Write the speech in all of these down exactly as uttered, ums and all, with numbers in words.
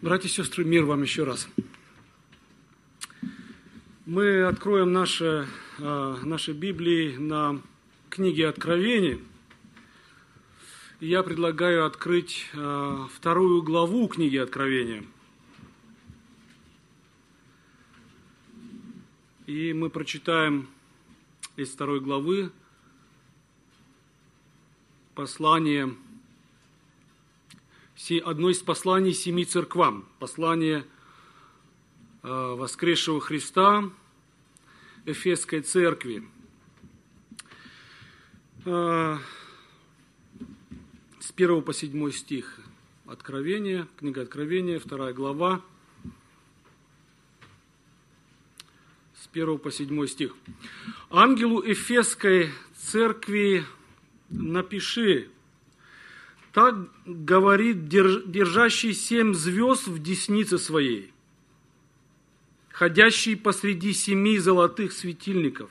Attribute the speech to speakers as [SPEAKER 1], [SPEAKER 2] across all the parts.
[SPEAKER 1] Братья и сестры, мир вам еще раз. Мы откроем наши, наши Библии на книге Откровения. И я предлагаю открыть вторую главу книги Откровения. И мы прочитаем из второй главы послание, одно из посланий семи церквам, послание воскресшего Христа Эфесской церкви. С первого по седьмой стих Откровения, книга Откровения, вторая глава, с первого по седьмой стих. «Ангелу Эфесской церкви напиши: так говорит держащий семь звезд в деснице своей, ходящий посреди семи золотых светильников.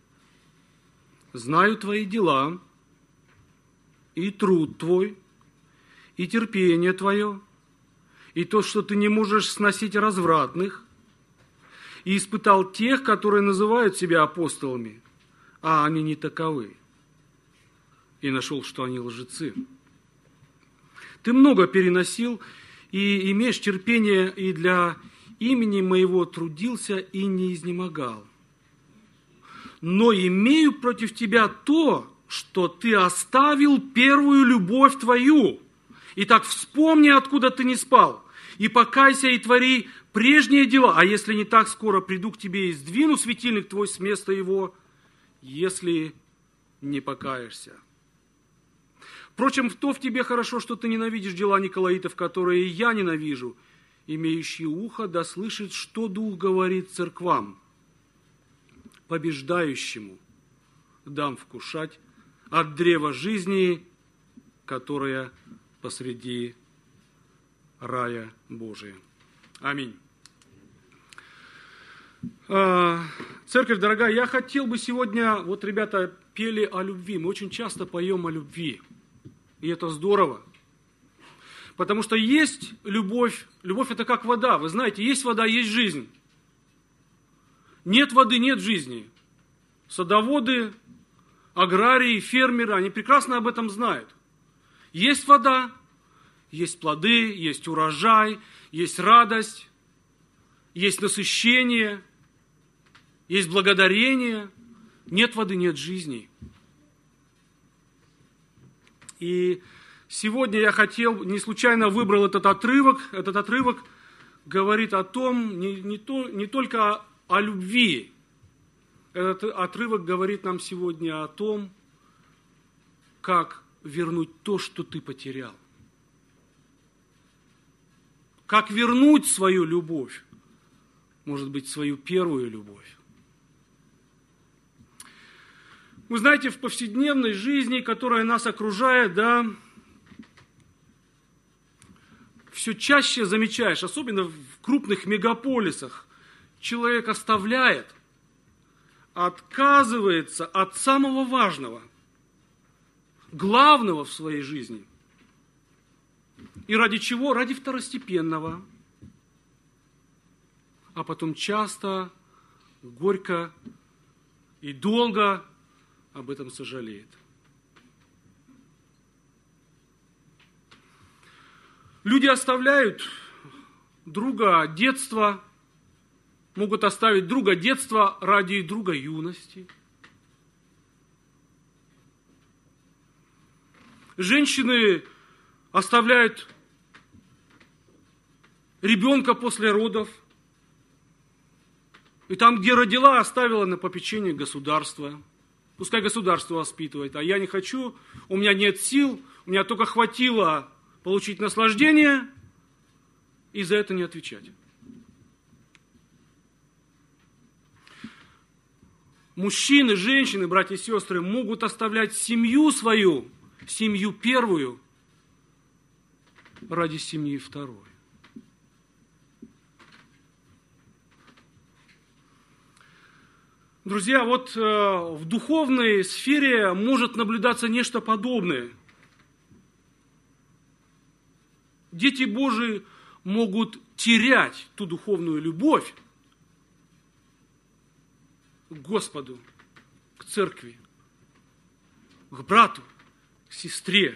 [SPEAKER 1] Знаю твои дела, и труд твой, и терпение твое, и то, что ты не можешь сносить развратных, и испытал тех, которые называют себя апостолами, а они не таковы, и нашел, что они лжецы. Ты много переносил, и имеешь терпение, и для имени моего трудился и не изнемогал. Но имею против тебя то, что ты оставил первую любовь твою. Итак, вспомни, откуда ты не спал, и покайся, и твори прежние дела. А если не так, скоро приду к тебе и сдвину светильник твой с места его, если не покаешься. Впрочем, то в тебе хорошо, что ты ненавидишь дела николаитов, которые я ненавижу. Имеющий ухо да слышит, что Дух говорит церквам. Побеждающему дам вкушать от древа жизни, которое посреди рая Божия». Аминь. Церковь, дорогая, я хотел бы сегодня, вот ребята пели о любви, мы очень часто поем о любви, и это здорово, потому что есть любовь, любовь это как вода, вы знаете, есть вода, есть жизнь, нет воды, нет жизни. Садоводы, аграрии, фермеры, они прекрасно об этом знают. Есть вода, есть плоды, есть урожай, есть радость, есть насыщение, есть благодарение. Нет воды, нет жизни. И сегодня я хотел, не случайно выбрал этот отрывок. Этот отрывок говорит о том, не, не, то, не только о, о любви. Этот отрывок говорит нам сегодня о том, как вернуть то, что ты потерял. Как вернуть свою любовь, может быть, свою первую любовь. Вы знаете, в повседневной жизни, которая нас окружает, да, все чаще замечаешь, особенно в крупных мегаполисах, человек оставляет, отказывается от самого важного, главного в своей жизни. И ради чего? Ради второстепенного. А потом часто, горько и долго об этом сожалеет. Люди оставляют друга детства, могут оставить друга детства ради друга юности. Женщины оставляют ребенка после родов. И там, где родила, оставила на попечение государства. Пускай государство воспитывает. А я не хочу, у меня нет сил, у меня только хватило получить наслаждение и за это не отвечать. Мужчины, женщины, братья и сестры, могут оставлять семью свою, семью первую, ради семьи второй. Друзья, вот э, в духовной сфере может наблюдаться нечто подобное. Дети Божии могут терять ту духовную любовь к Господу, к церкви, к брату, к сестре.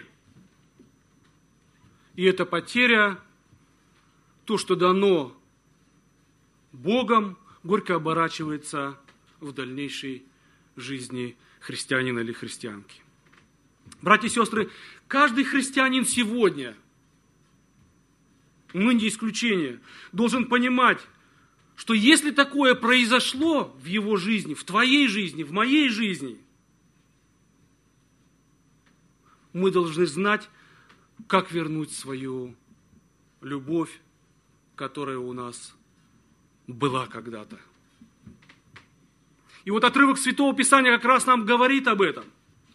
[SPEAKER 1] И эта потеря, то, что дано Богом, горько оборачивается в дальнейшей жизни христианина или христианки. Братья и сестры, каждый христианин сегодня, мы не исключение, должен понимать, что если такое произошло в его жизни, в твоей жизни, в моей жизни, мы должны знать, как вернуть свою любовь, которая у нас была когда-то. И вот отрывок Святого Писания как раз нам говорит об этом.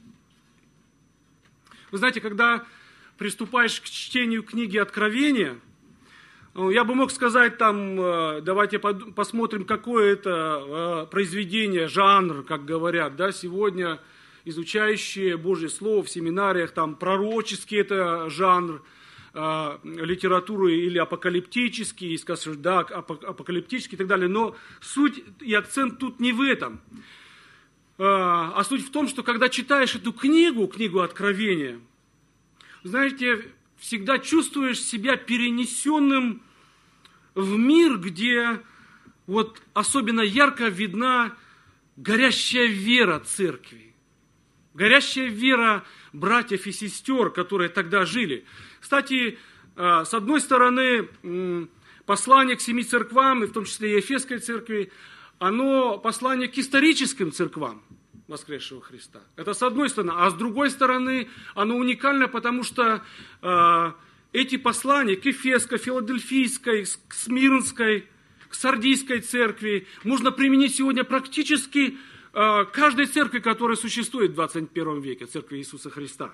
[SPEAKER 1] Вы знаете, когда приступаешь к чтению книги Откровения, я бы мог сказать там, давайте посмотрим, какое это произведение, жанр, как говорят, да, сегодня изучающие Божье Слово в семинариях, там пророческий это жанр, литературы или апокалиптический, скажешь, да, апокалиптический и так далее, но суть и акцент тут не в этом. А суть в том, что когда читаешь эту книгу, книгу Откровения, знаете, всегда чувствуешь себя перенесенным в мир, где вот особенно ярко видна горящая вера церкви, горящая вера братьев и сестер, которые тогда жили. Кстати, с одной стороны, послание к семи церквам, и в том числе и Ефесской церкви, оно послание к историческим церквам воскресшего Христа. Это с одной стороны. А с другой стороны, оно уникально, потому что э, эти послания к Ефесской, Филадельфийской, к Смирнской, к Сардийской церкви можно применить сегодня практически э, каждой церкви, которая существует в двадцать первом веке, церкви Иисуса Христа.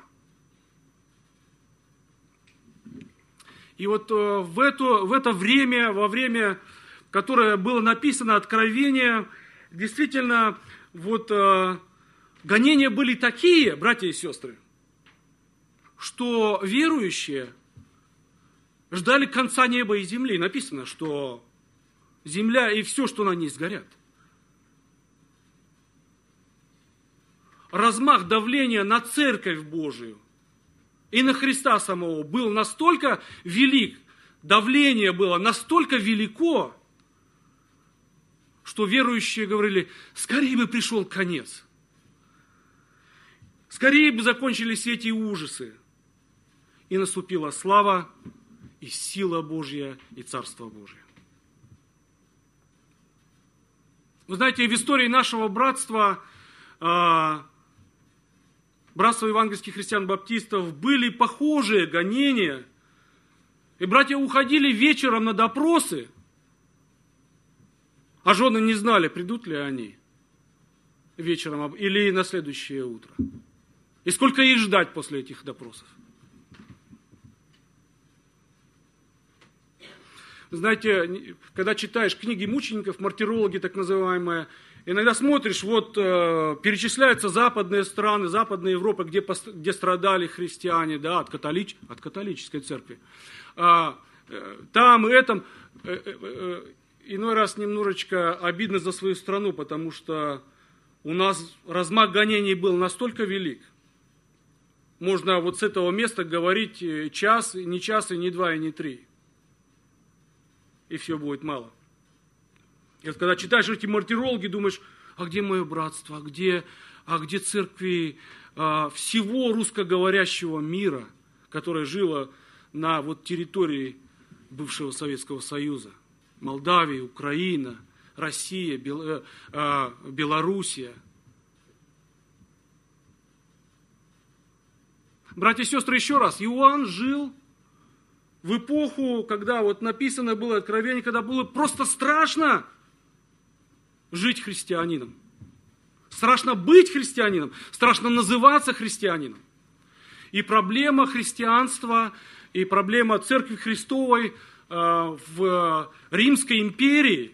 [SPEAKER 1] И вот э, в, эту, в это время, во время, которое было написано Откровение, действительно, вот э, гонения были такие, братья и сестры, что верующие ждали конца неба и земли. Написано, что земля и все, что на ней, сгорят. Размах давления на Церковь Божию и на Христа самого был настолько велик, давление было настолько велико, что верующие говорили, скорее бы пришел конец. Скорее бы закончились эти ужасы. И наступила слава, и сила Божья, и Царство Божие. Вы знаете, в истории нашего братства, братства евангельских христиан-баптистов, были похожие гонения. И братья уходили вечером на допросы, а жены не знали, придут ли они вечером или на следующее утро. И сколько их ждать после этих допросов. Знаете, когда читаешь книги мучеников, мартирологи так называемые, иногда смотришь, вот э, перечисляются западные страны, Западная Европа, где, где страдали христиане, да, от, католич, от католической церкви. А, э, там и этом... Э, э, э, Иной раз немножечко обидно за свою страну, потому что у нас размах гонений был настолько велик. Можно вот с этого места говорить час, не час, и не два, и не три. И все будет мало. И вот когда читаешь эти мартирологи, думаешь, а где мое братство, а где, а где церкви а, всего русскоговорящего мира, которое жило на вот территории бывшего Советского Союза? Молдавия, Украина, Россия, Бел, э, э, Белоруссия. Братья и сестры, еще раз, Иоанн жил в эпоху, когда вот написано было Откровение, когда было просто страшно жить христианином. Страшно быть христианином, страшно называться христианином. И проблема христианства, и проблема Церкви Христовой в Римской империи,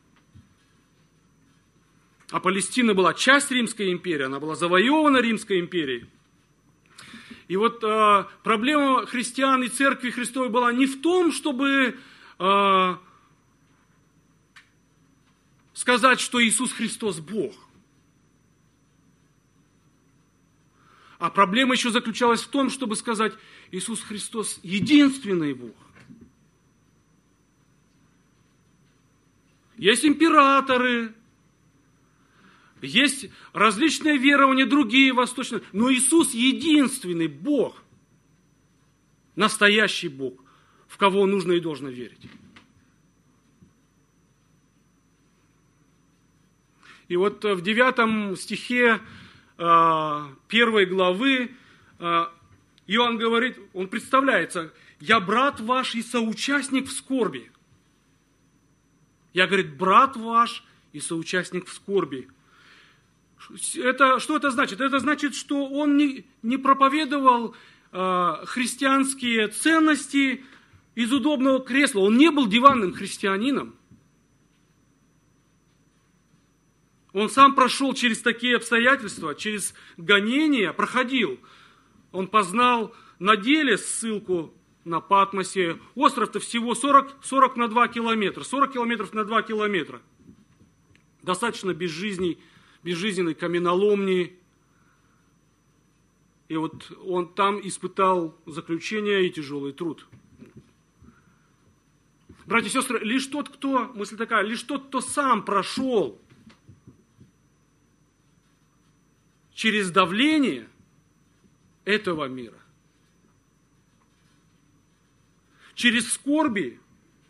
[SPEAKER 1] а Палестина была часть Римской империи, она была завоевана Римской империей. И вот э, проблема христиан и Церкви Христовой была не в том, чтобы э, сказать, что Иисус Христос Бог. А проблема еще заключалась в том, чтобы сказать, Иисус Христос единственный Бог. Есть императоры, есть различные верования, другие восточные, но Иисус единственный Бог, настоящий Бог, в кого нужно и должно верить. И вот в девятом стихе первой главы Иоанн говорит, он представляется, «Я брат ваш и соучастник в скорби». Я, говорит, брат ваш и соучастник в скорби. Это, что это значит? Это значит, что он не, не проповедовал э, христианские ценности из удобного кресла. Он не был диванным христианином. Он сам прошел через такие обстоятельства, через гонения, проходил. Он познал на деле ссылку на Патмосе. Остров-то всего сорок, сорок на два километра. сорок километров на два километра. Достаточно безжизненной, безжизненной каменоломни. И вот он там испытал заключение и тяжелый труд. Братья и сестры, лишь тот, кто, мысль такая, лишь тот, кто сам прошел через давление этого мира, через скорби,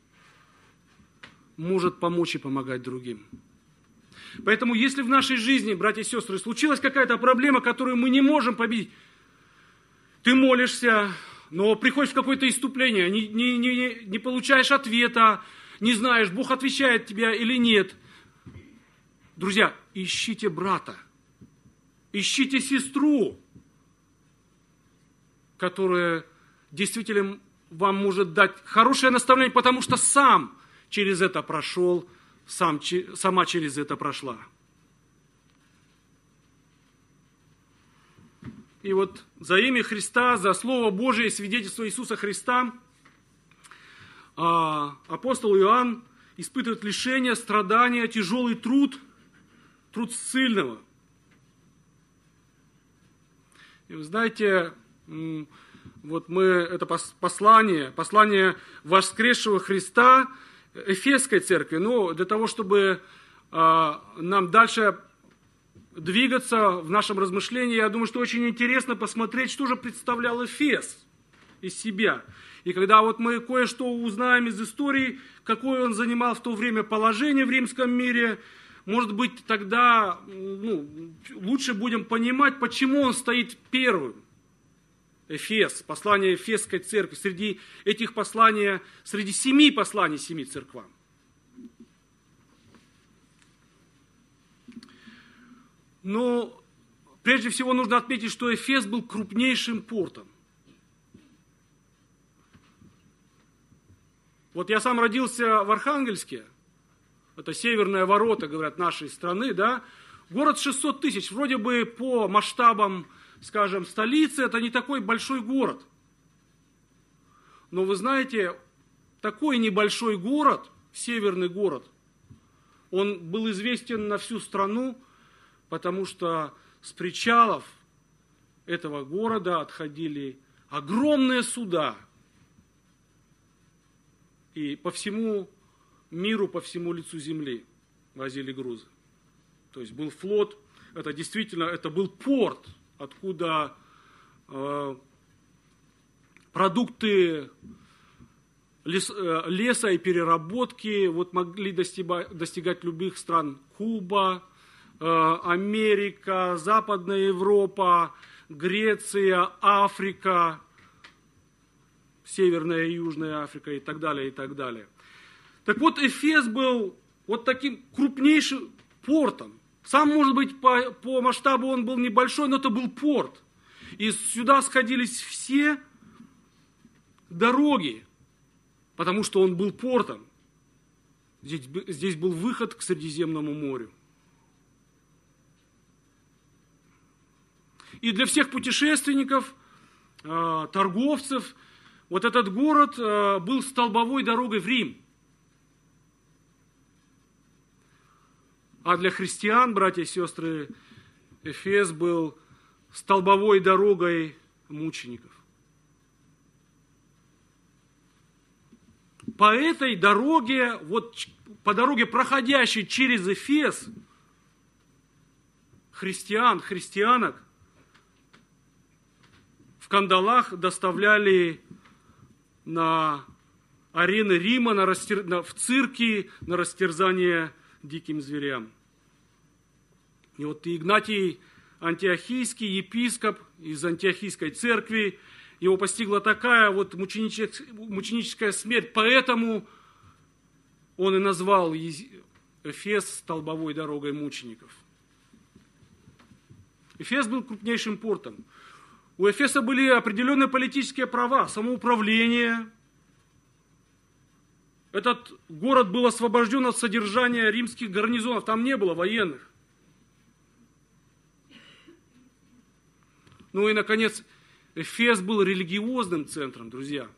[SPEAKER 1] может помочь и помогать другим. Поэтому, если в нашей жизни, братья и сестры, случилась какая-то проблема, которую мы не можем победить, ты молишься, но приходишь в какое-то исступление, не, не, не, не получаешь ответа, не знаешь, Бог отвечает тебе или нет. Друзья, ищите брата, ищите сестру, которая действительно вам может дать хорошее наставление, потому что сам через это прошел, сам, сама через это прошла. И вот за имя Христа, за Слово Божие и свидетельство Иисуса Христа апостол Иоанн испытывает лишение, страдания, тяжелый труд, труд ссыльного. И вы знаете, вот мы, это послание, послание воскресшего Христа Эфесской церкви, ну, для того, чтобы а, нам дальше двигаться в нашем размышлении, я думаю, что очень интересно посмотреть, что же представлял Эфес из себя. И когда вот мы кое-что узнаем из истории, какое он занимал в то время положение в римском мире, может быть, тогда ну, лучше будем понимать, почему он стоит первым. Эфес, послание Эфесской церкви, среди этих посланий, среди семи посланий семи церквам. Но прежде всего нужно отметить, что Эфес был крупнейшим портом. Вот я сам родился в Архангельске, это северные ворота, говорят, нашей страны, да, город шестьсот тысяч, вроде бы по масштабам, скажем, столицы, это не такой большой город. Но вы знаете, такой небольшой город, северный город, он был известен на всю страну, потому что с причалов этого города отходили огромные суда. И по всему миру, по всему лицу земли возили грузы. То есть был флот, это действительно, это был порт, откуда э, продукты лес, э, леса и переработки вот могли достигать, достигать любых стран. Куба, э, Америка, Западная Европа, Греция, Африка, Северная и Южная Африка и так далее, и так далее. Так вот, Эфес был вот таким крупнейшим портом. Сам, может быть, по, по масштабу он был небольшой, но это был порт. И сюда сходились все дороги, потому что он был портом. Здесь, здесь был выход к Средиземному морю. И для всех путешественников, торговцев, вот этот город был столбовой дорогой в Рим. А для христиан, братья и сестры, Эфес был столбовой дорогой мучеников. По этой дороге, вот по дороге, проходящей через Эфес, христиан, христианок в кандалах доставляли на арены Рима, на растер... на... в цирки, на растерзание диким зверям. И вот Игнатий Антиохийский, епископ из Антиохийской церкви, его постигла такая вот мученическая, мученическая смерть, поэтому он и назвал Эфес столбовой дорогой мучеников. Эфес был крупнейшим портом. У Эфеса были определенные политические права, самоуправление. Этот город был освобожден от содержания римских гарнизонов, там не было военных. Ну и, наконец, Эфес был религиозным центром, друзья.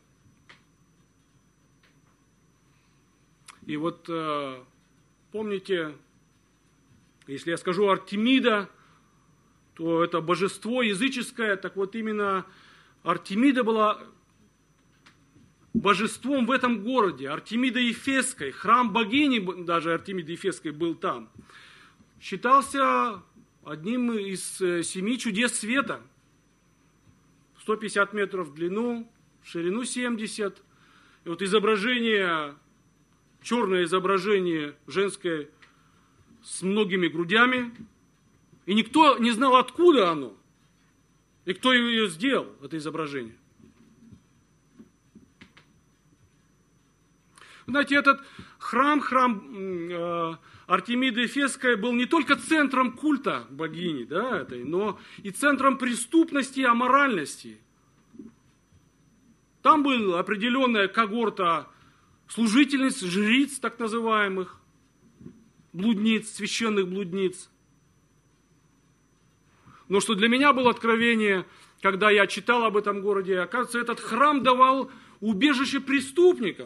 [SPEAKER 1] И вот помните, если я скажу Артемида, то это божество языческое, так вот именно Артемида была божеством в этом городе, Артемида Ефесской, храм богини, даже Артемиды Ефесской был там, считался одним из семи чудес света. сто пятьдесят метров в длину, в ширину семьдесят. И вот изображение, черное изображение женское с многими грудями. И никто не знал, откуда оно. И кто ее сделал, это изображение. Знаете, этот храм, храм э, Артемиды Ефесской был не только центром культа богини, да, этой, но и центром преступности и аморальности. Там была определенная когорта служительниц, жриц, так называемых, блудниц, священных блудниц. Но что для меня было откровение, когда я читал об этом городе, оказывается, этот храм давал убежище преступникам.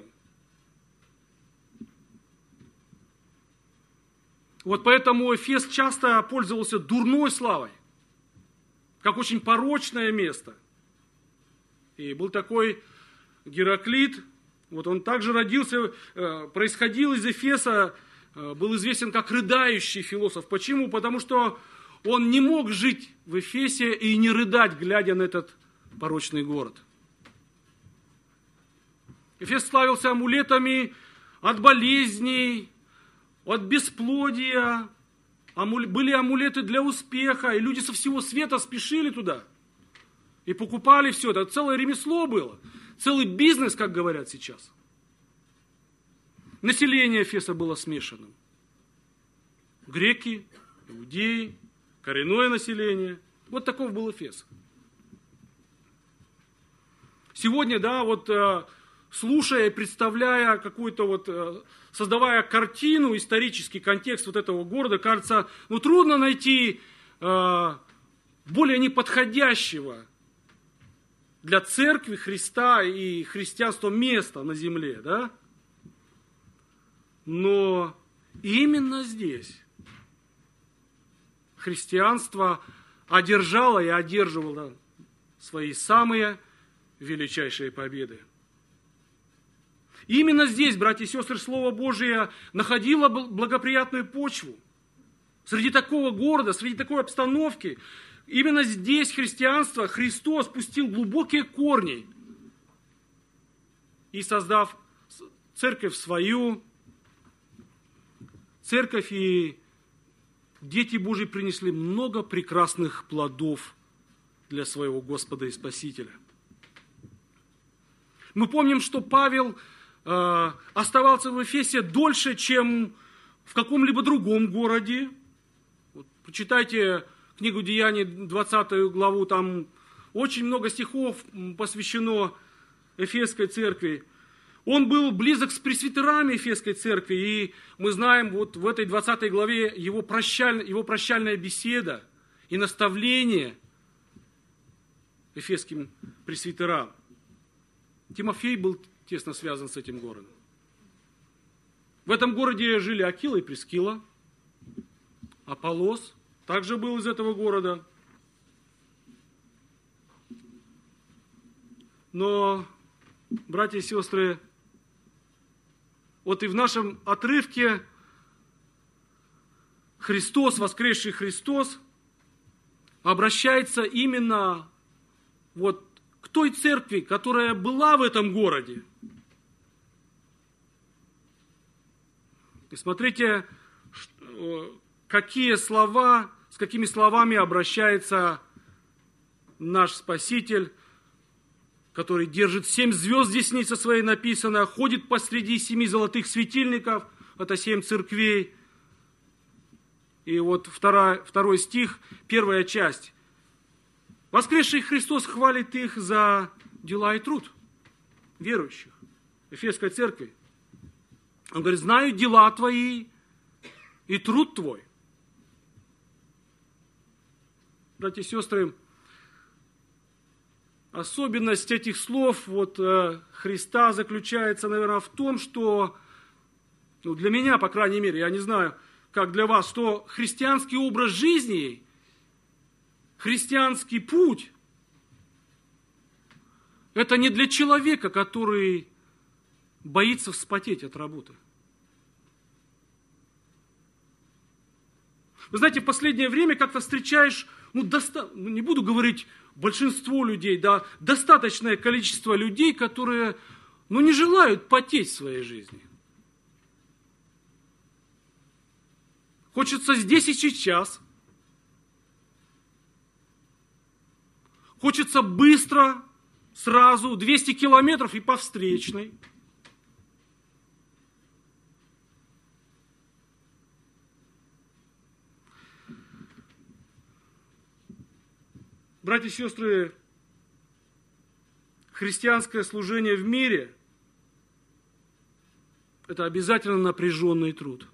[SPEAKER 1] Вот поэтому Эфес часто пользовался дурной славой, как очень порочное место. И был такой Гераклит, вот он также родился, происходил из Эфеса, был известен как рыдающий философ. Почему? Потому что он не мог жить в Эфесе и не рыдать, глядя на этот порочный город. Эфес славился амулетами от болезней, от бесплодия. Были амулеты для успеха, и люди со всего света спешили туда. И покупали все. Это целое ремесло было. Целый бизнес, как говорят сейчас. Население Эфеса было смешанным. Греки, иудеи, коренное население. Вот таков был Эфес. Сегодня, да, вот слушая, представляя какую-то вот, создавая картину, исторический контекст вот этого города, кажется, ну трудно найти более неподходящего для церкви Христа и христианства места на земле, да? Но именно здесь христианство одержало и одерживало свои самые величайшие победы. Именно здесь, братья и сестры, Слово Божие находило благоприятную почву. Среди такого города, среди такой обстановки, именно здесь христианство, Христос пустил глубокие корни и, создав церковь свою, церковь и дети Божьи принесли много прекрасных плодов для своего Господа и Спасителя. Мы помним, что Павел э, оставался в Эфесе дольше, чем в каком-либо другом городе. Вот, почитайте книгу Деяний, двадцатую главу, там очень много стихов посвящено Эфесской церкви. Он был близок с пресвитерами Эфесской церкви, и мы знаем, вот в этой двадцатой главе его, прощаль, его прощальная беседа и наставление эфесским пресвитерам. Тимофей был тесно связан с этим городом. В этом городе жили Акила и Прискила. Аполлос также был из этого города. Но, братья и сестры, вот и в нашем отрывке Христос, воскресший Христос, обращается именно вот к той церкви, которая была в этом городе. И смотрите, какие слова, с какими словами обращается наш Спаситель, который держит семь звезд, здесь деснице своей написано, ходит посреди семи золотых светильников, это семь церквей. И вот второй, второй стих, первая часть. Воскресший Христос хвалит их за дела и труд верующих Ефесской церкви. Он говорит, знаю дела твои и труд твой. Братья и сестры, особенность этих слов вот, э, Христа заключается, наверное, в том, что, ну, для меня, по крайней мере, я не знаю, как для вас, что христианский образ жизни, христианский путь, это не для человека, который боится вспотеть от работы. Вы знаете, в последнее время как-то встречаешь, ну, доста... ну не буду говорить большинство людей, да, достаточное количество людей, которые, ну, не желают потеть в своей жизни. Хочется здесь и сейчас. Хочется быстро, сразу, двести километров и по встречной. Братья и сестры, христианское служение в мире – это обязательно напряженный труд.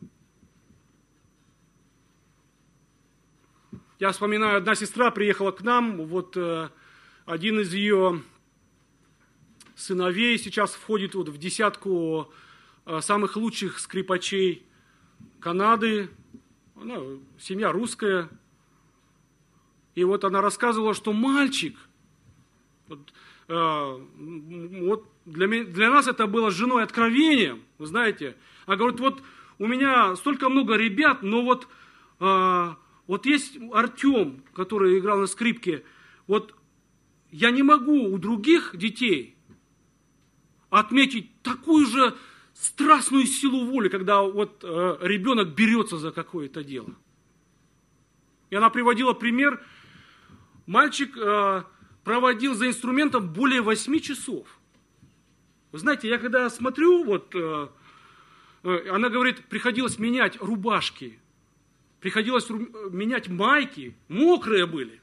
[SPEAKER 1] Я вспоминаю, одна сестра приехала к нам, вот э, один из ее сыновей сейчас входит вот в десятку э, самых лучших скрипачей Канады. Она, семья русская. И вот она рассказывала, что мальчик, вот, э, вот для, меня, для нас это было с женой откровением, вы знаете. Она говорит, вот у меня столько много ребят, но вот... Э, Вот есть Артем, который играл на скрипке, вот я не могу у других детей отметить такую же страстную силу воли, когда вот э, ребенок берется за какое-то дело. И она приводила пример, мальчик э, проводил за инструментом более восьми часов. Вы знаете, я когда смотрю, вот, э, э, она говорит, приходилось менять рубашки, приходилось менять майки, мокрые были.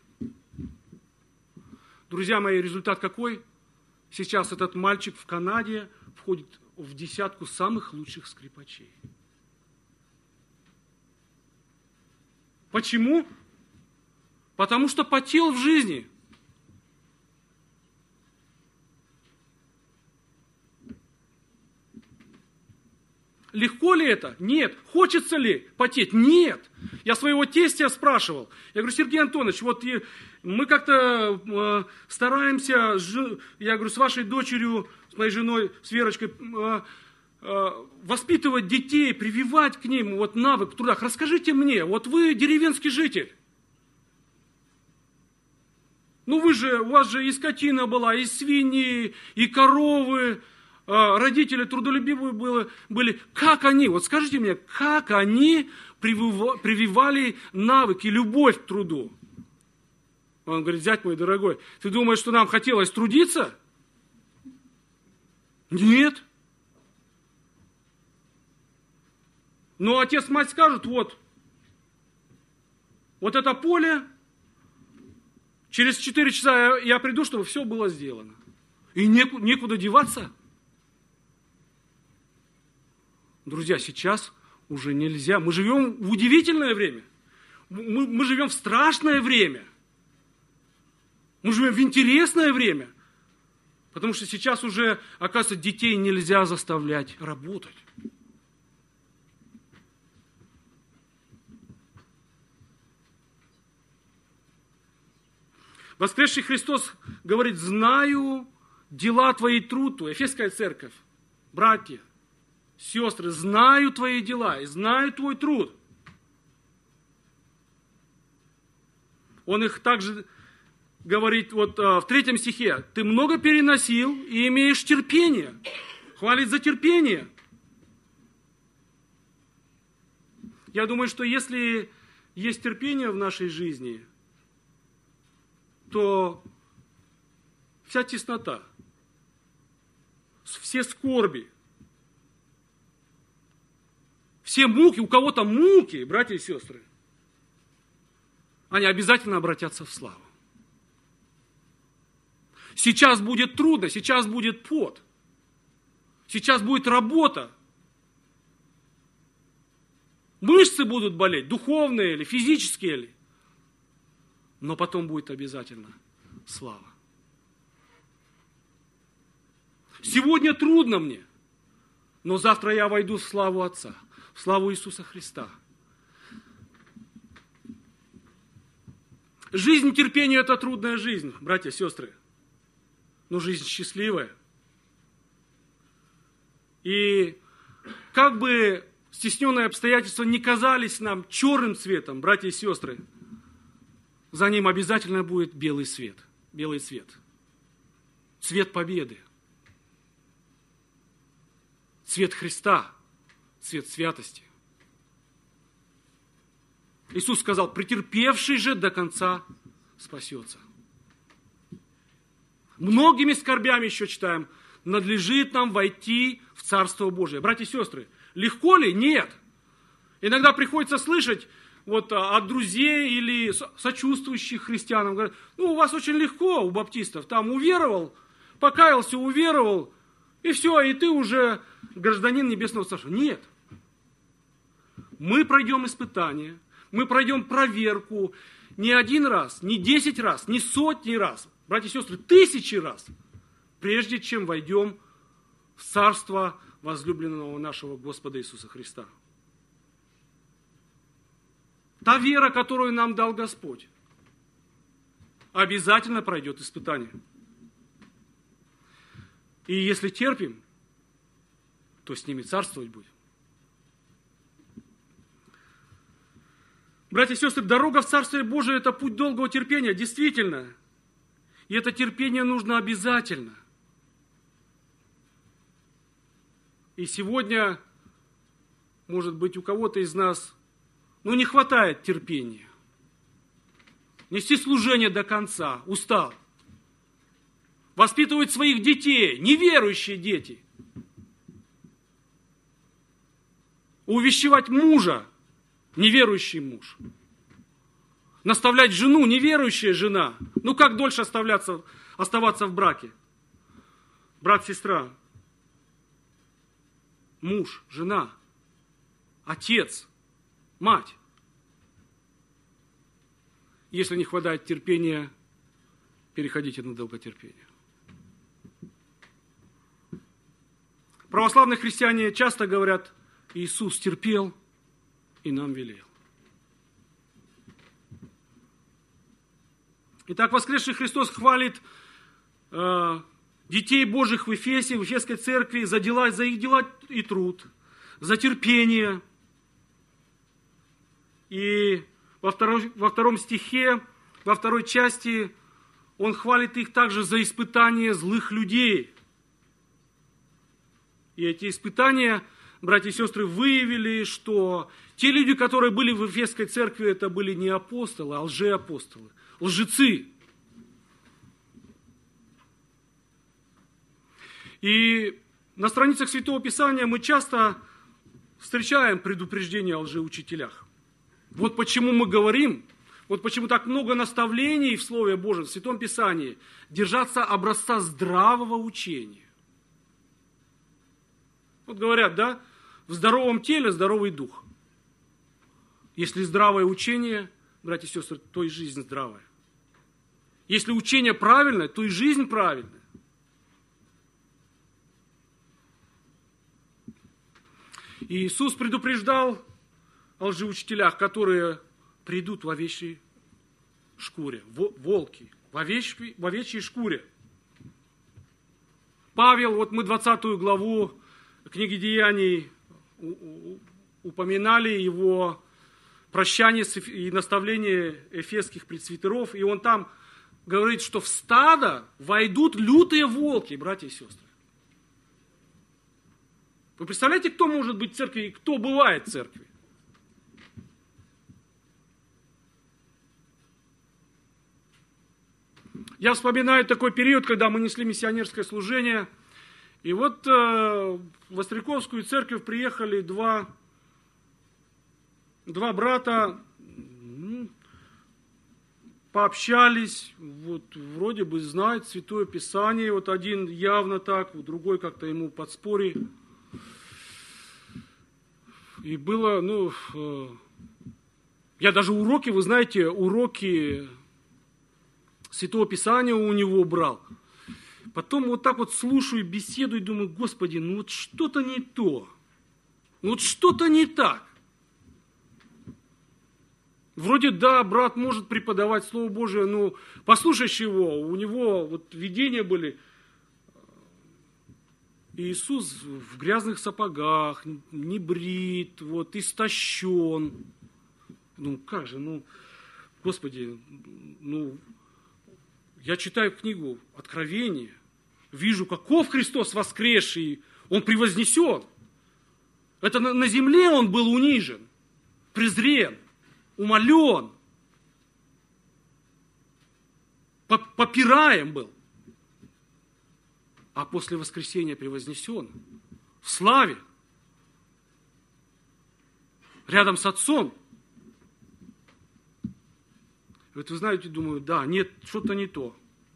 [SPEAKER 1] Друзья мои, результат какой? Сейчас этот мальчик в Канаде входит в десятку самых лучших скрипачей. Почему? Потому что потел в жизни. Легко ли это? Нет. Хочется ли потеть? Нет. Я своего тестя спрашивал. Я говорю, Сергей Антонович, вот мы как-то э, стараемся, я говорю, с вашей дочерью, с моей женой, с Верочкой, э, э, воспитывать детей, прививать к ним вот навык в трудах. Расскажите мне, вот вы деревенский житель. Ну вы же, у вас же и скотина была, и свиньи, и коровы, родители трудолюбивые были, были. Как они, вот скажите мне, как они прививали навыки, любовь к труду? Он говорит, зять мой дорогой, ты думаешь, что нам хотелось трудиться? Нет. Но отец, мать скажут, вот, вот это поле, через четыре часа я, я приду, чтобы все было сделано. И некуда, некуда деваться. Друзья, сейчас уже нельзя. Мы живем в удивительное время. Мы, мы живем в страшное время. Мы живем в интересное время. Потому что сейчас уже, оказывается, детей нельзя заставлять работать. Воскресший Христос говорит: знаю дела твои, труд твой. Ефесская церковь, братья, сестры, знаю твои дела и знаю твой труд. Он их также говорит вот в третьем стихе: ты много переносил и имеешь терпение. Хвалит за терпение. Я думаю, что если есть терпение в нашей жизни, то вся теснота, все скорби, все муки, у кого-то муки, братья и сестры, они обязательно обратятся в славу. Сейчас будет трудно, сейчас будет пот, сейчас будет работа. Мышцы будут болеть, духовные или физические ли. Но потом будет обязательно слава. Сегодня трудно мне, но завтра я войду в славу Отца, в славу Иисуса Христа. Жизнь терпения – это трудная жизнь, братья и сестры. Но жизнь счастливая. И как бы стесненные обстоятельства не казались нам черным цветом, братья и сестры, за ним обязательно будет белый свет, белый цвет. Цвет победы. Цвет Христа, цвет святости. Иисус сказал: претерпевший же до конца спасется. Многими скорбями, еще читаем, надлежит нам войти в Царство Божие. Братья и сестры, легко ли? Нет. Иногда приходится слышать вот от друзей или сочувствующих христианам, говорят: ну, у вас очень легко, у баптистов, там уверовал, покаялся, уверовал, и все, и ты уже гражданин Небесного Царства. Нет. Мы пройдем испытания, мы пройдем проверку не один раз, не десять раз, не сотни раз, братья и сестры, тысячи раз, прежде чем войдем в Царство возлюбленного нашего Господа Иисуса Христа. Та вера, которую нам дал Господь, обязательно пройдет испытание. И если терпим, то с ними царствовать будем. Братья и сестры, дорога в Царствие Божие – это путь долгого терпения, действительно. И это терпение нужно обязательно. И сегодня, может быть, у кого-то из нас ну, не хватает терпения. Нести служение до конца, устал. Воспитывать своих детей, неверующие дети. Увещевать мужа, неверующий муж. Наставлять жену, неверующая жена. Ну, как дольше оставляться, оставаться в браке? Брат, сестра, муж, жена, отец, мать. Если не хватает терпения, переходите на долготерпение. Православные христиане часто говорят: Иисус терпел и нам велел. Итак, воскресший Христос хвалит э, детей Божьих в Ефесе, в Ефесской церкви за дела, за их дела и труд, за терпение. И во, второй, во втором стихе, во второй части, он хвалит их также за испытания злых людей. И эти испытания, братья и сестры, выявили, что те люди, которые были в Ефесской церкви, это были не апостолы, а лжеапостолы, лжецы. И на страницах Святого Писания мы часто встречаем предупреждения о лжеучителях. Вот почему мы говорим, вот почему так много наставлений в Слове Божьем, в Святом Писании, держаться образца здравого учения. Вот говорят, да, в здоровом теле здоровый дух. Если здравое учение, братья и сестры, то и жизнь здравая. Если учение правильное, то и жизнь правильная. И Иисус предупреждал о лжеучителях, которые придут в овечьей шкуре, волки, в овечьей, в овечьей шкуре. Павел, вот мы двадцатую главу книги Деяний упоминали, его прощание и наставление эфесских пресвитеров, и он там говорит, что в стадо войдут лютые волки, братья и сестры. Вы представляете, кто может быть в церкви и кто бывает в церкви? Я вспоминаю такой период, когда мы несли миссионерское служение, и вот э, в Остряковскую церковь приехали два, два брата, ну, пообщались, вот вроде бы знают Святое Писание, вот один явно так, другой как-то ему подспорье. И было, ну, э, я даже уроки, вы знаете, уроки Святого Писания у него брал. Потом вот так вот слушаю, беседую и думаю, Господи, ну вот что-то не то. Ну вот что-то не так. Вроде да, брат может преподавать Слово Божие, но послушаешь его, у него вот видения были. Иисус в грязных сапогах, не брит, вот, истощен. Ну как же, ну, Господи, ну, я читаю книгу Откровения, вижу, каков Христос воскресший, Он превознесен. Это на, на земле Он был унижен, презрен, умолен, попираем был. А после воскресения превознесен в славе, рядом с Отцом. Вот вы знаете, думаю, да, нет, что-то не то.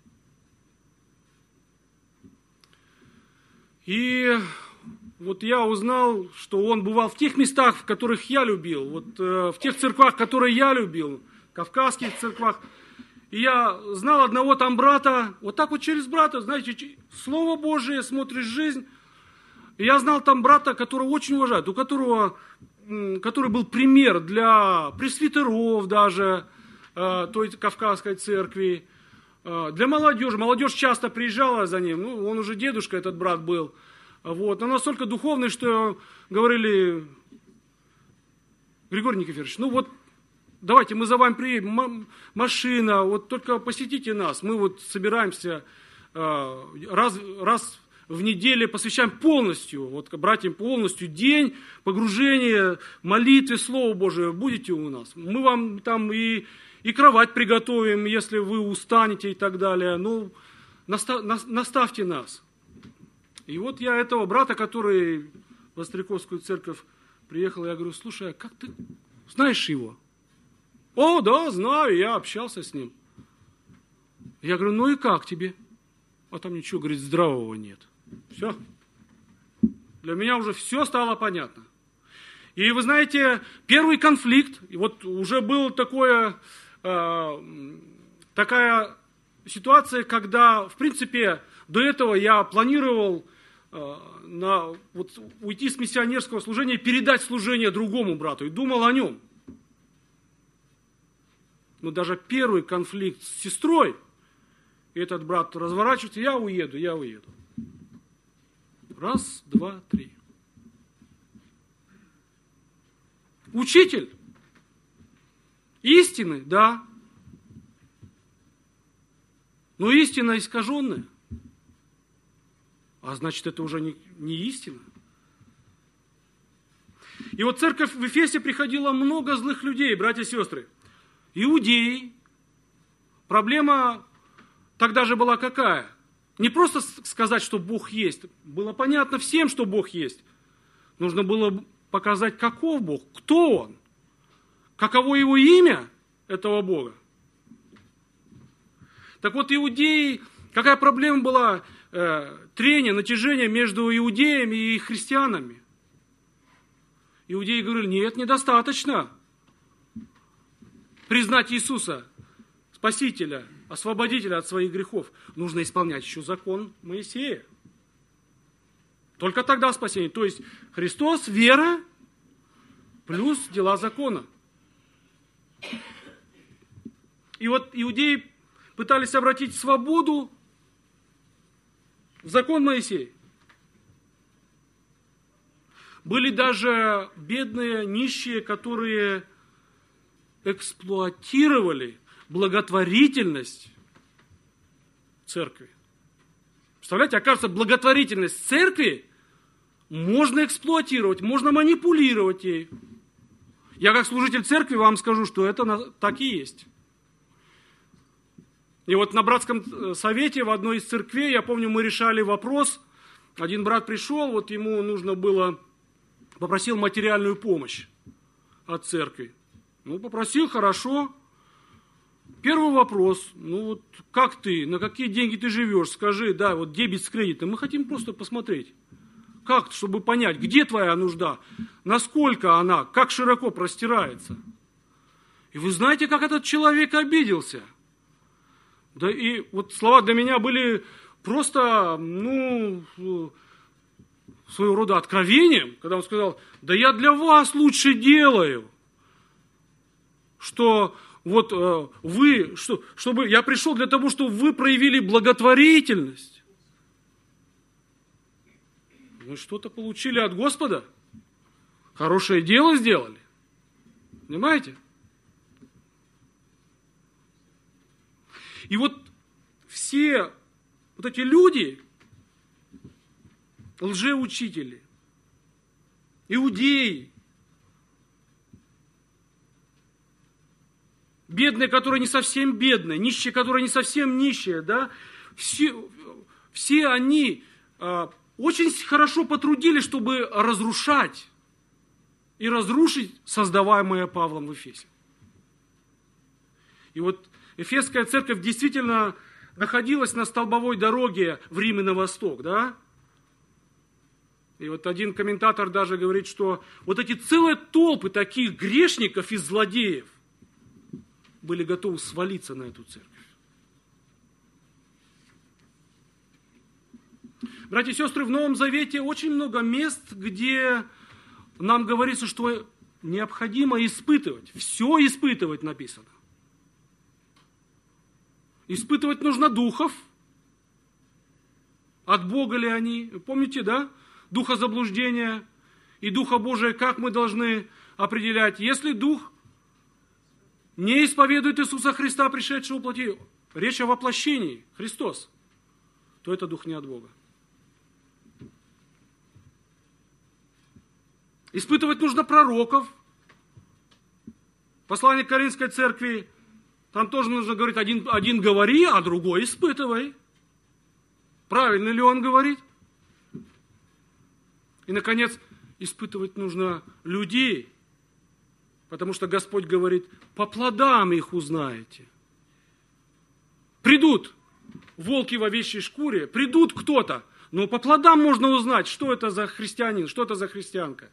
[SPEAKER 1] И вот я узнал, что он бывал в тех местах, в которых я любил, вот э, в тех церквах, которые я любил, кавказских церквах. И я знал одного там брата, вот так вот через брата, знаете, Слово Божие, смотришь жизнь. И я знал там брата, которого очень уважают, у которого, который был пример для пресвитеров даже, той кавказской церкви, для молодежи. Молодежь часто приезжала за ним, ну, он уже дедушка, этот брат был. Вот. Но настолько духовный, что говорили, Григорий Никифорович, ну вот, давайте мы за вами приедем, машина, вот только посетите нас. Мы вот собираемся раз, раз в неделю, посвящаем полностью, вот братьям полностью день погружения, молитве, Слово Божие. Будете у нас. Мы вам там и, и кровать приготовим, если вы устанете и так далее. Ну, настав, наставьте нас. И вот я этого брата, который в Остряковскую церковь приехал, я говорю, слушай, а как ты знаешь его? О, да, знаю, я общался с ним. Я говорю, ну и как тебе? А там ничего, говорит, здравого нет. Все. Для меня уже все стало понятно. И вы знаете, первый конфликт, и вот уже была такое, э, такая ситуация, когда, в принципе, до этого я планировал э, на, вот, уйти с миссионерского служения и передать служение другому брату, и думал о нем. Но даже первый конфликт с сестрой, и этот брат разворачивается, я уеду, я уеду. Раз, два, три. Учитель истины, да. Но истина искаженная. А значит, это уже не, не истина. И вот церковь в Эфесе приходило много злых людей, братья и сестры. Иудеи. Проблема тогда же была какая? Не просто сказать, что Бог есть. Было понятно всем, что Бог есть. Нужно было показать, каков Бог, кто Он, каково Его имя, этого Бога. Так вот, иудеи, какая проблема была? Э, трение, натяжение между иудеями и христианами. Иудеи говорили, нет, недостаточно признать Иисуса, Спасителя, Освободителя от своих грехов. Нужно исполнять еще закон Моисея. Только тогда спасение. То есть Христос, вера, плюс дела закона. И вот иудеи пытались обратить свободу в закон Моисея. Были даже бедные, нищие, которые эксплуатировали благотворительность церкви. Представляете, оказывается, благотворительность церкви можно эксплуатировать, можно манипулировать ей. Я как служитель церкви вам скажу, что это так и есть. И вот на братском совете в одной из церквей, я помню, мы решали вопрос. Один брат пришел, вот ему нужно было, попросил материальную помощь от церкви. Ну, попросил, хорошо. Первый вопрос, ну вот как ты, на какие деньги ты живешь, скажи, да, вот дебет с кредитом. Мы хотим просто посмотреть, как, чтобы понять, где твоя нужда, насколько она, как широко простирается. И вы знаете, как этот человек обиделся? Да и вот слова для меня были просто, ну, своего рода откровением, когда он сказал, да я для вас лучше делаю, что вот э, вы, что, чтобы я пришел для того, чтобы вы проявили благотворительность. Вы что-то получили от Господа, хорошее дело сделали, понимаете? И вот все вот эти люди, лжеучители, иудеи, бедные, которые не совсем бедные, нищие, которые не совсем нищие, да, все, все они э, очень хорошо потрудились, чтобы разрушать и разрушить создаваемое Павлом в Эфесе. И вот Эфесская церковь действительно находилась на столбовой дороге в Рим и на восток, да? И вот один комментатор даже говорит, что вот эти целые толпы таких грешников и злодеев были готовы свалиться на эту церковь. Братья и сестры, в Новом Завете очень много мест, где нам говорится, что необходимо испытывать. Все испытывать написано. Испытывать нужно духов. От Бога ли они? Помните, да? Духа заблуждения и Духа Божия, как мы должны определять? Если Дух не исповедует Иисуса Христа, пришедшего в плоти, речь о воплощении, Христос, то это Дух не от Бога. Испытывать нужно пророков. Послание к Коринфской церкви, там тоже нужно говорить, один, один говори, а другой испытывай. Правильно ли он говорит? И, наконец, испытывать нужно людей, потому что Господь говорит, по плодам их узнаете. Придут волки в овечьей шкуре, придут кто-то, но по плодам можно узнать, что это за христианин, что это за христианка.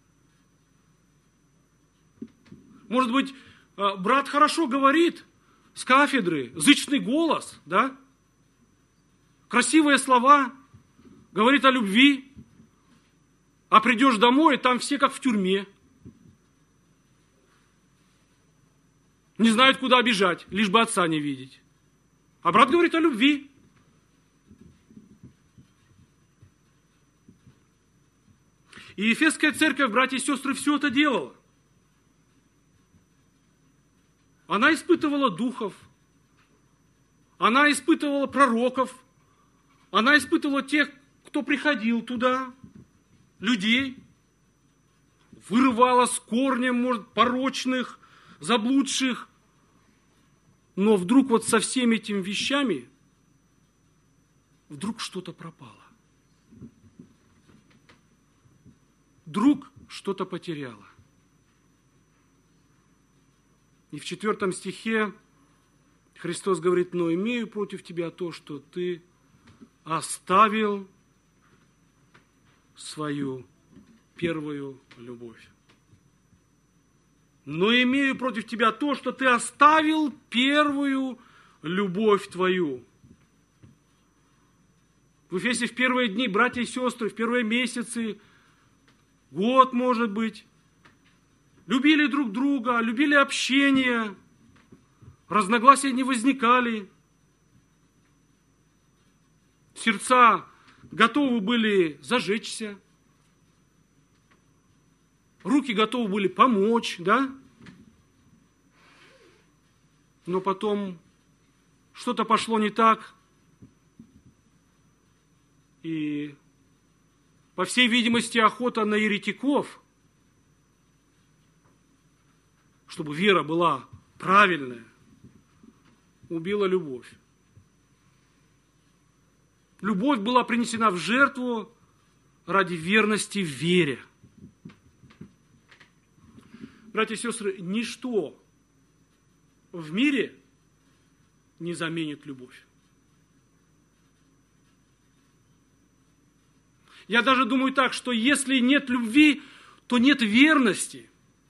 [SPEAKER 1] Может быть, брат хорошо говорит с кафедры, зычный голос, да? Красивые слова, говорит о любви, а придешь домой, там все как в тюрьме. Не знают, куда бежать, лишь бы отца не видеть. А брат говорит о любви. И Ефесская церковь, братья и сестры, все это делала. Она испытывала духов, она испытывала пророков, она испытывала тех, кто приходил туда, людей, вырывала с корнем, может, порочных, заблудших. Но вдруг вот со всеми этими вещами вдруг что-то пропало. Вдруг что-то потеряла. И в четвертом стихе Христос говорит, но имею против тебя то, что ты оставил свою первую любовь. Но имею против тебя то, что ты оставил первую любовь твою. В Эфесе в первые дни, братья и сестры, в первые месяцы, год, может быть, любили друг друга, любили общение, разногласия не возникали, сердца готовы были зажечься, руки готовы были помочь, да? Но потом что-то пошло не так, и, по всей видимости, охота на еретиков, чтобы вера была правильная, убила любовь. Любовь была принесена в жертву ради верности в вере. Братья и сестры, ничто в мире не заменит любовь. Я даже думаю так, что если нет любви, то нет верности.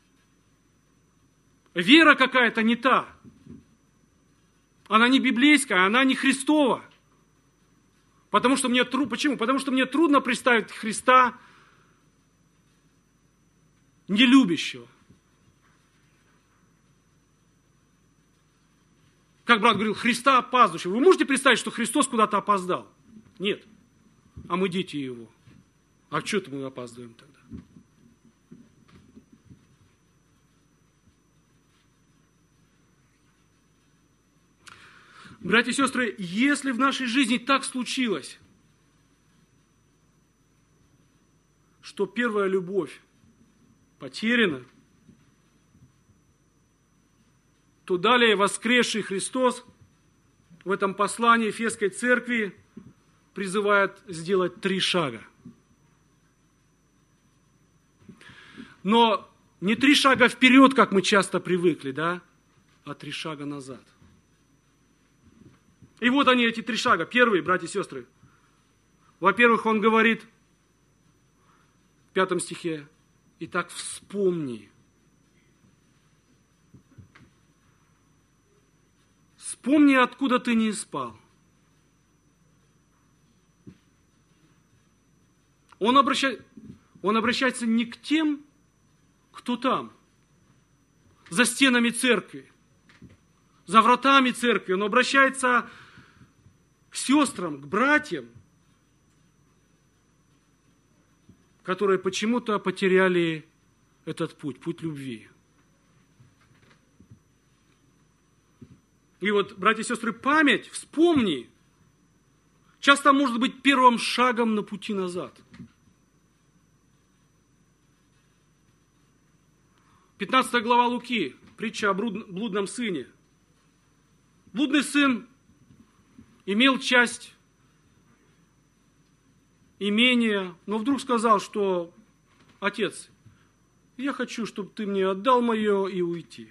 [SPEAKER 1] Вера какая-то не та. Она не библейская, она не Христова. Потому что мне трудно, почему? Потому что мне трудно представить Христа нелюбящего. Как брат говорил, Христа опаздывающего. Вы можете представить, что Христос куда-то опоздал? Нет. А мы дети Его. А что-то мы опаздываем тогда? Братья и сестры, если в нашей жизни так случилось, что первая любовь потеряна, то далее воскресший Христос в этом послании Ефесской церкви призывает сделать три шага. Но не три шага вперед, как мы часто привыкли, да, а три шага назад. И вот они, эти три шага. Первый, братья и сестры. Во-первых, он говорит в пятом стихе: «Итак, вспомни». Вспомни, откуда ты не спал. Он, обращает, он обращается не к тем, кто там, за стенами церкви, за вратами церкви. Он обращается к сестрам, к братьям, которые почему-то потеряли этот путь, путь любви. И вот, братья и сестры, память, вспомни, часто может быть первым шагом на пути назад. пятнадцатая глава Луки, притча о блудном сыне. Блудный сын имел часть имения, но вдруг сказал, что: отец, я хочу, чтобы ты мне отдал мое и уйти.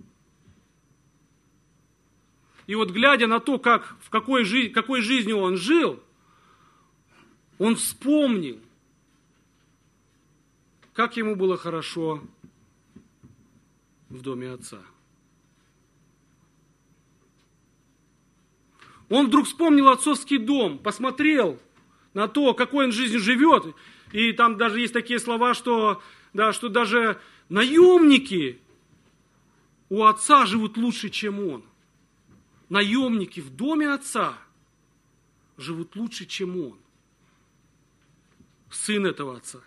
[SPEAKER 1] И вот глядя на то, как, в какой, жи- какой жизнью он жил, он вспомнил, как ему было хорошо в доме отца. Он вдруг вспомнил отцовский дом, посмотрел на то, какой он жизнью живет. И там даже есть такие слова, что, да, что даже наемники у отца живут лучше, чем он. Наемники в доме отца живут лучше, чем он. Сын этого отца.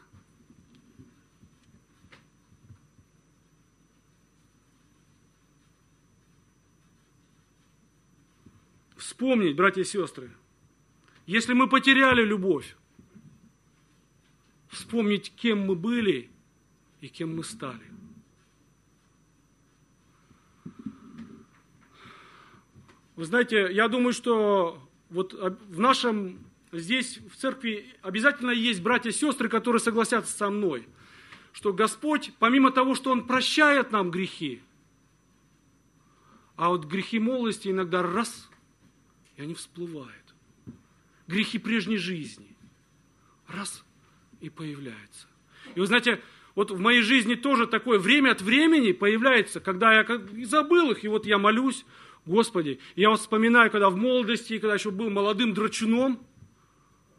[SPEAKER 1] Вспомнить, братья и сестры, если мы потеряли любовь, вспомнить, кем мы были и кем мы стали. Вы знаете, я думаю, что вот в нашем, здесь в церкви обязательно есть братья и сестры, которые согласятся со мной, что Господь, помимо того, что Он прощает нам грехи, а вот грехи молодости иногда раз, и они всплывают. Грехи прежней жизни. Раз, и появляются. И вы знаете, вот в моей жизни тоже такое время от времени появляется, когда я как забыл их, и вот я молюсь: Господи, я вот вспоминаю, когда в молодости, когда еще был молодым драчуном,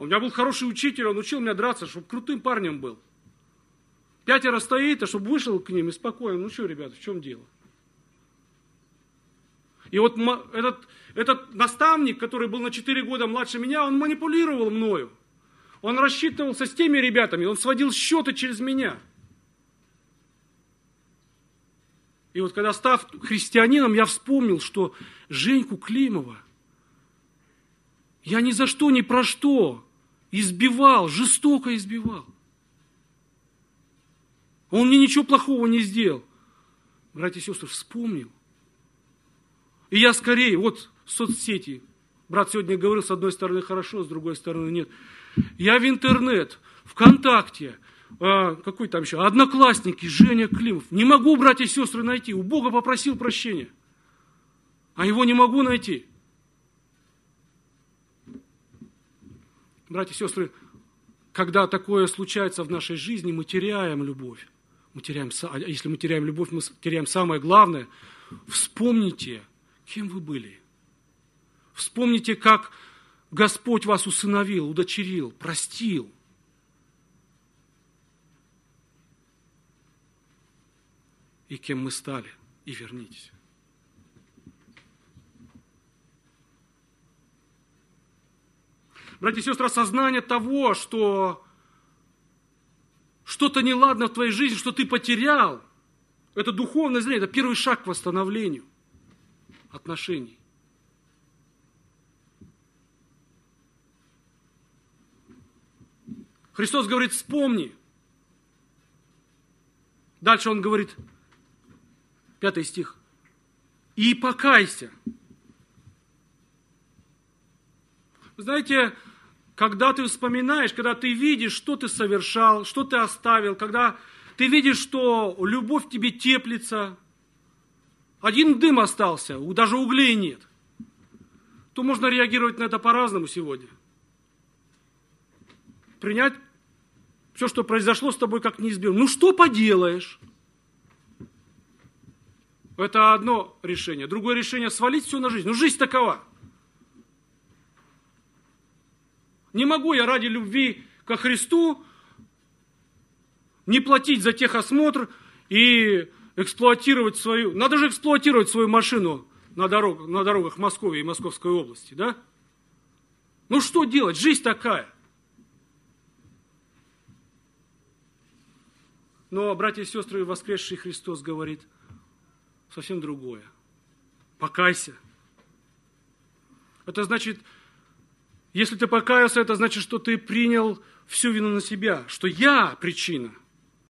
[SPEAKER 1] У меня был хороший учитель, он учил меня драться, чтобы крутым парнем был. Пятеро стоит, а чтобы вышел к ним и спокойно. Ну что, ребята, в чем дело? И вот этот, этот наставник, который был на четыре года младше меня, он манипулировал мною. Он рассчитывался с теми ребятами, он сводил счеты через меня. И вот когда, став христианином, я вспомнил, что Женьку Климова я ни за что, ни про что избивал, жестоко избивал. Он мне ничего плохого не сделал. Братья и сестры, вспомнил. И я скорее, вот соцсети. Брат сегодня говорил, с одной стороны хорошо, с другой стороны нет. Я в интернет, ВКонтакте, э, какой там еще, Одноклассники, Женя Климов. Не могу, братья и сестры, найти. У Бога попросил прощения. А его не могу найти. Братья и сестры, когда такое случается в нашей жизни, мы теряем любовь. Мы теряем, а если мы теряем любовь, мы теряем самое главное. Вспомните, кем вы были. Вспомните, как Господь вас усыновил, удочерил, простил. И кем мы стали, и вернитесь. Братья и сестры, осознание того, что что-то неладно в твоей жизни, что ты потерял, это духовное зрение, это первый шаг к восстановлению отношений. Христос говорит, вспомни. Дальше он говорит, пятый стих, и покайся. Вы знаете, когда ты вспоминаешь, когда ты видишь, что ты совершал, что ты оставил, когда ты видишь, что любовь в тебе теплится, один дым остался, даже углей нет, то можно реагировать на это по-разному сегодня. Принять все, что произошло с тобой, как неизбежно. Ну что поделаешь? Это одно решение. Другое решение – свалить все на жизнь. Ну жизнь такова. Не могу я ради любви ко Христу не платить за техосмотр и эксплуатировать свою... Надо же эксплуатировать свою машину на, дорог, на дорогах Москвы и Московской области, да? Ну что делать? Жизнь такая. Но, братья и сестры, воскресший Христос говорит совсем другое. Покайся. Это значит... Если ты покаялся, это значит, что ты принял всю вину на себя, что я причина.